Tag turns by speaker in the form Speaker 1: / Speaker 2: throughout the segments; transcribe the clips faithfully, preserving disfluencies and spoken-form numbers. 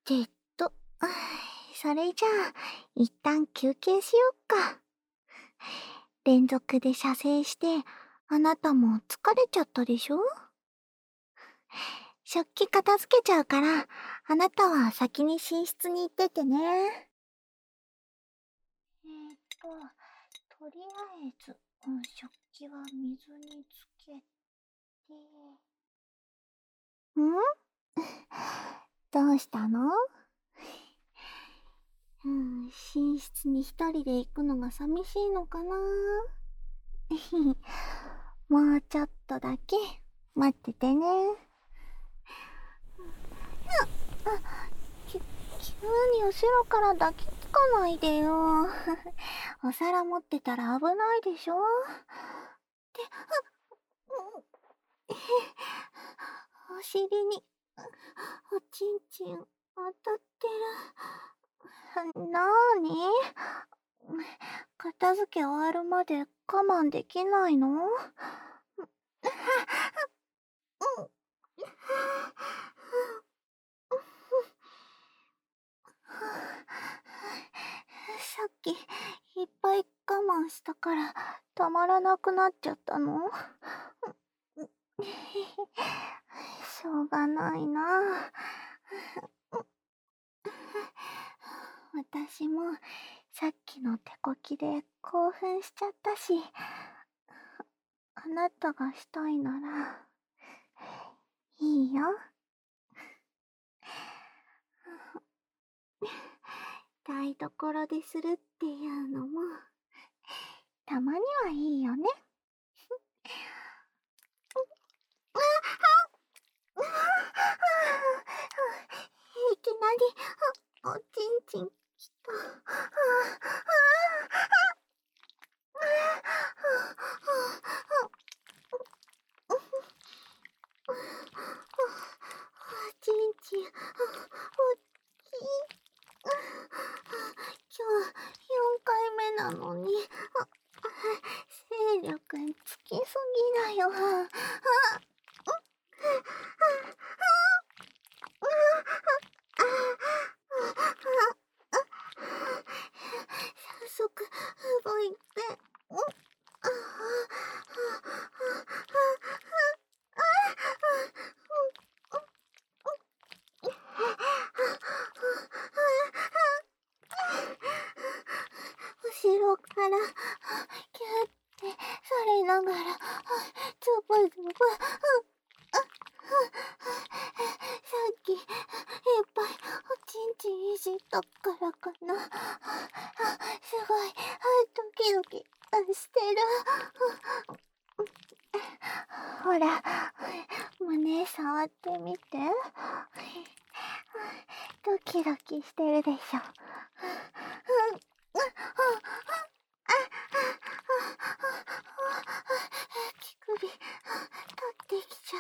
Speaker 1: てっと、それじゃあ、一旦休憩しよっか。連続で射精して、あなたも疲れちゃったでしょ？食器片付けちゃうから、あなたは先に寝室に行っててね。えーっと、とりあえず、うん、食器は水につけて。ん？どうしたの？うん、寝室に一人で行くのが寂しいのかな。もうちょっとだけ待っててね。き、急に後ろから抱きつかないでよ。お皿持ってたら危ないでしょ。で、お尻に、おちんちん当たってる。なーに？片付け終わるまで我慢できないの？さっきいっぱい我慢したからたまらなくなっちゃったの？しょうがないな。私もさっきの手こきで興奮しちゃったし、あなたがしたいならいいよ。台所でするっていうのもたまにはいいよね。いきなりおちんちんきた。おちんちんおっきい。今日よんかいめなのに精力つきすぎだよ。早速動いて。後ろからキュッてされながらズブズブ。さっきいっぱいおちんちんいじったからかな。すごいドキドキしてる。ほら、胸触ってみて。ドキドキしてるでしょ。乳首立ってきちゃった。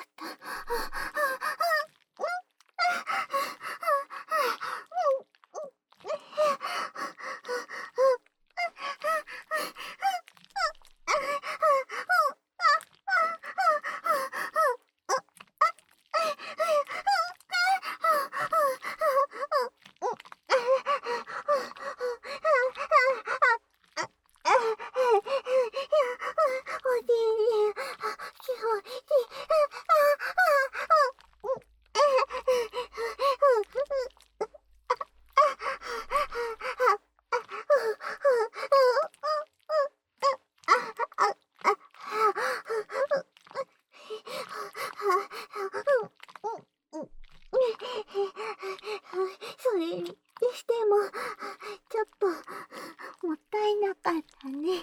Speaker 1: それにしてもちょっともったいなかったね。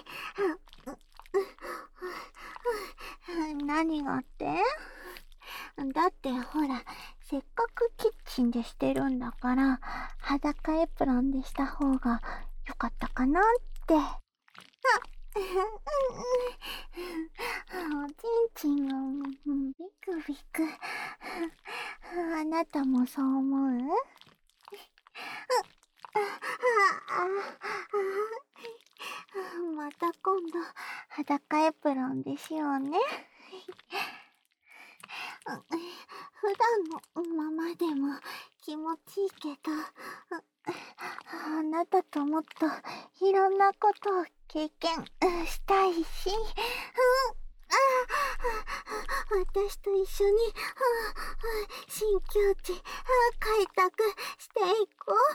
Speaker 1: 何がって？だってほら、せっかくキッチンでしてるんだから裸エプロンでした方がよかったかなって。おちんちんがビクビク。あなたもそう思う？また今度裸エプロンでしようね。普段のままでも気持ちいいけど、あなたともっといろんなことを経験したいし、うん、私と一緒に新境地開拓していこう。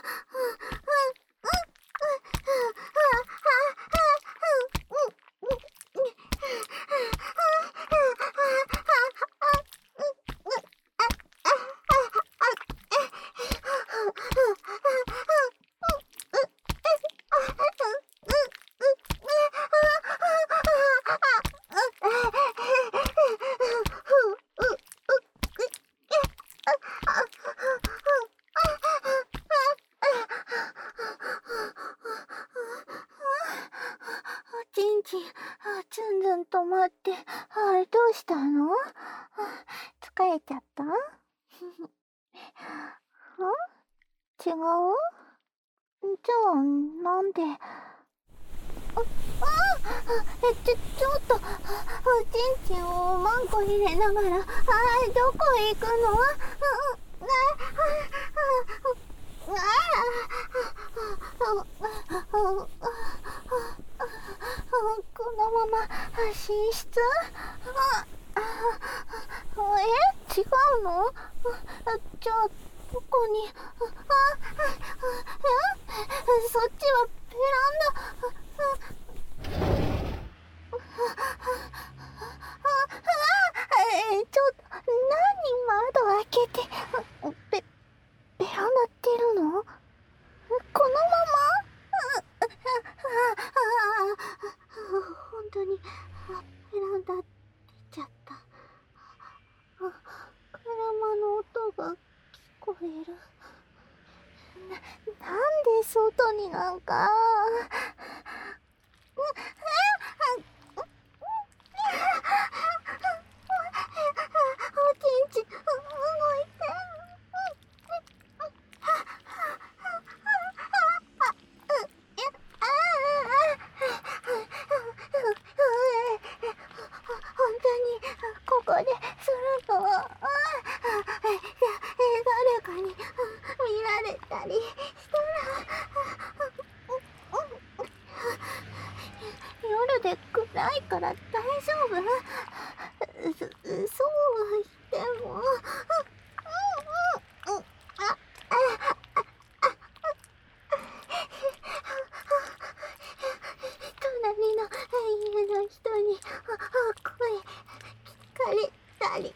Speaker 1: ちんちん、ずんずん止まって、あ、どうしたの？疲れちゃった？ん？違う？じゃあ、なんで？あ、あえ、ちょ、ちょっと、ちんちんをマンコ入れながら、あ、どこ行くの？あ、このまま寝室？え、違うの？じゃあどこに？そっちはベランダ。え、ちょっと何窓開けてベベランダってるの？このまま？本当にベランダ出ちゃった。車の音が聞こえる。な、なんで外になんか。おちんちん動いて。本当にここでするの？誰かに見られたりしたら。夜で暗いから大丈夫？そ、そうは言っても。隣の家の人に声聞かれたり。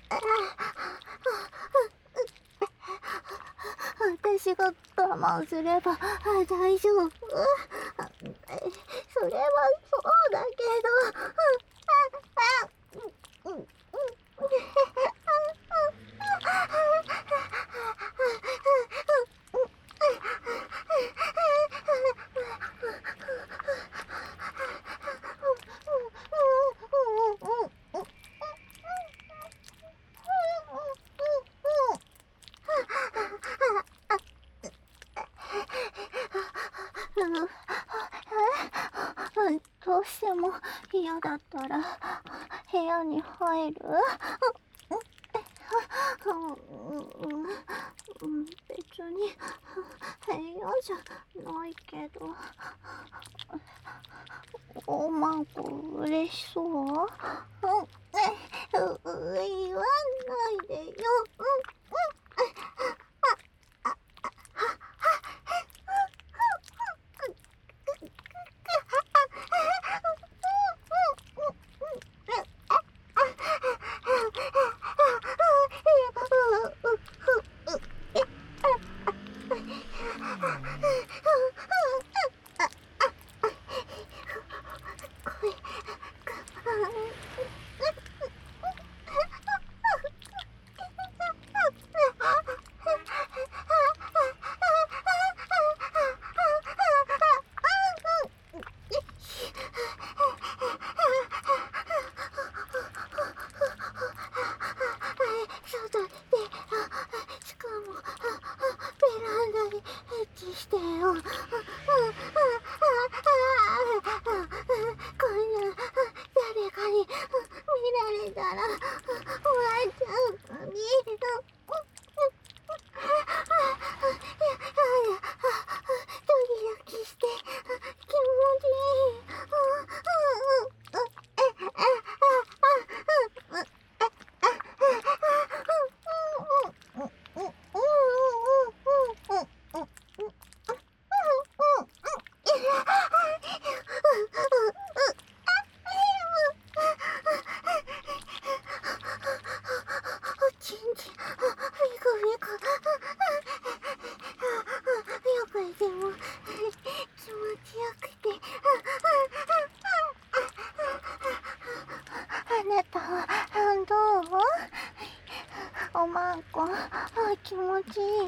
Speaker 1: 私が我慢すれば大丈夫？それはそうだけど。どうしても嫌だったら部屋に入る？別に部屋じゃないけど。おまんこ嬉しそう？うん、言わないでよ。 おまんこ、気持ちいい？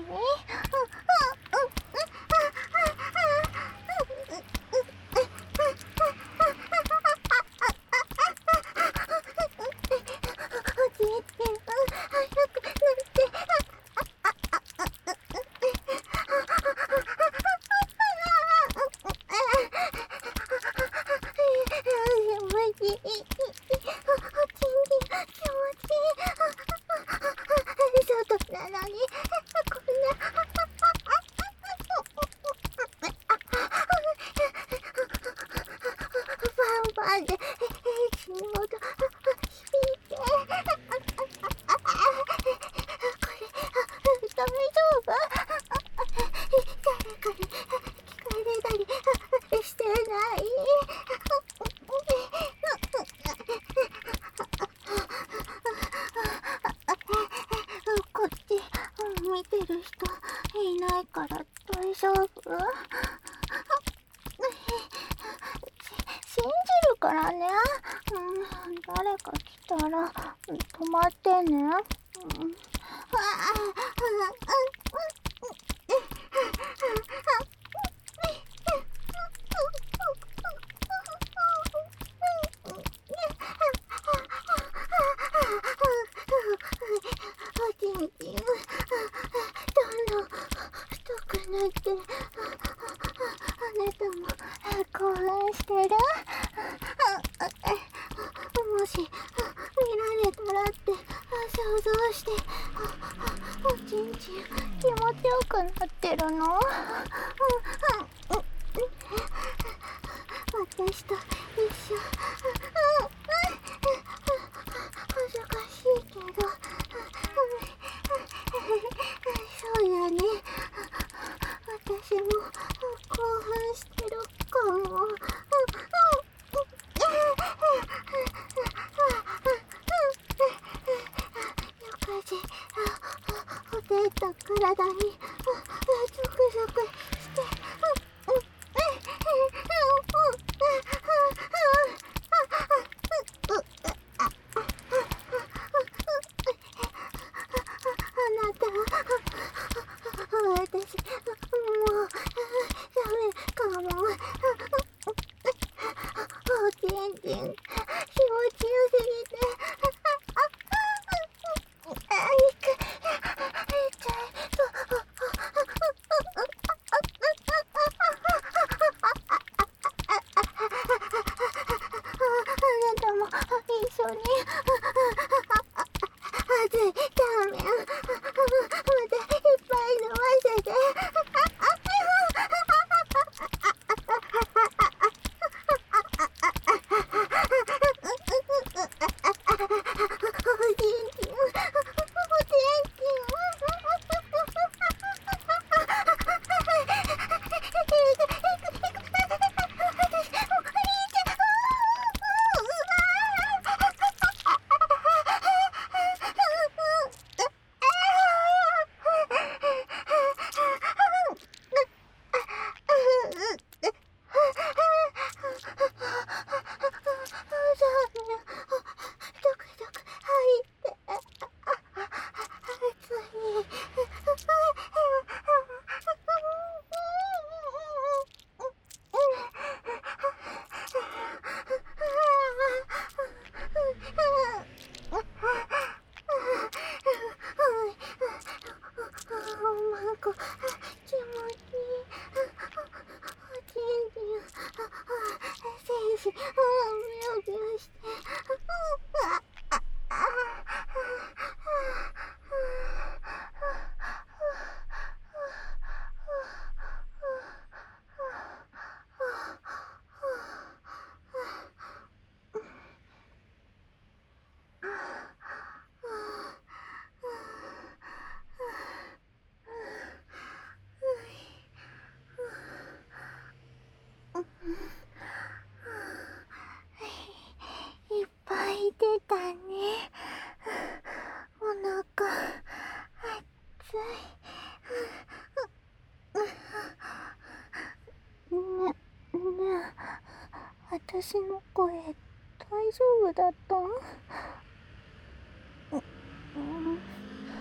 Speaker 1: 私の声大丈夫だった？うん、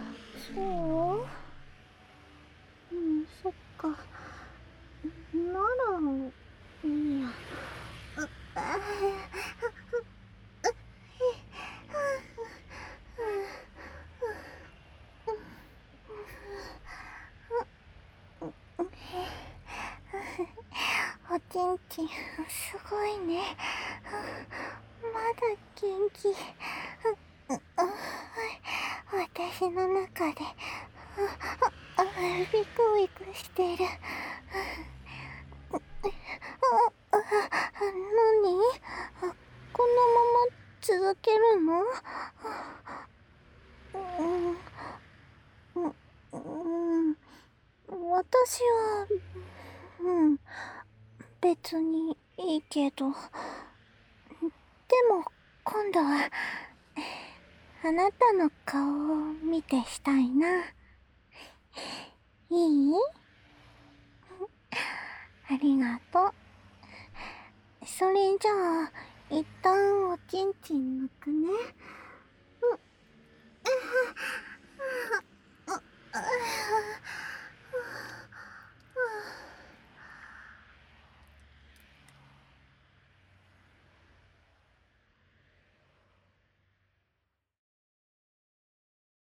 Speaker 1: そう？うん、そっか。なら、いいや。う、あおちんちん、すごいね。まだ元気。私の中で、あ、あ、ビクビクしてる。あ、あ、何？このまま続けるの？うん、うん、私は、うん、別にいいけど。でも、今度は、あなたの顔を見てしたいな。いい？ありがとう。それじゃあ、一旦おちんちん抜くね。